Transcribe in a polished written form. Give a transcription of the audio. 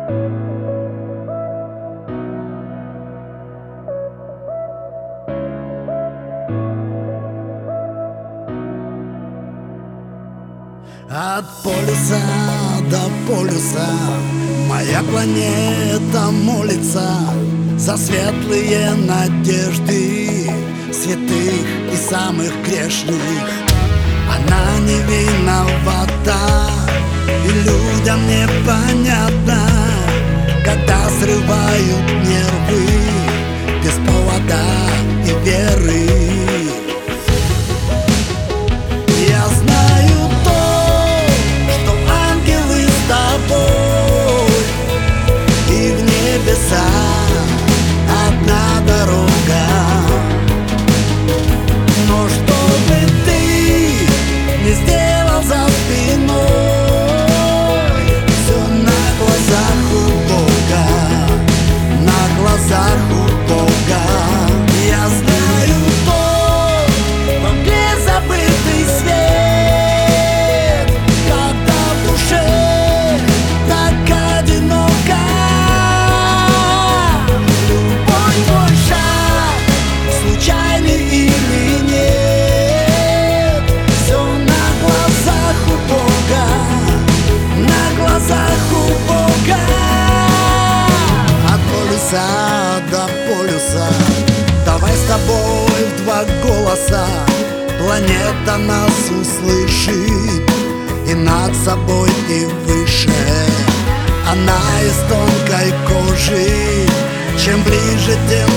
От полюса до полюса моя планета молится за светлые надежды святых и самых грешных. Она не виновата, и людям непонятно, когда срывают нервы без повода и веры. Я знаю то, что ангелы с тобой, и в небеса одна дорога. Но что бы ты не сделал за спиной, все на глазах у Бога, на глазах у Бога. Я знаю то, во мгле забытый свет, когда в душе так одиноко. Любой твой шаг, случайный или нет, все на глазах у Бога, на глазах у Бога. От полюса до полюса давай с тобой в два голоса планета нас услышит, и над собой, и выше. Она из тонкой кожи, чем ближе, тем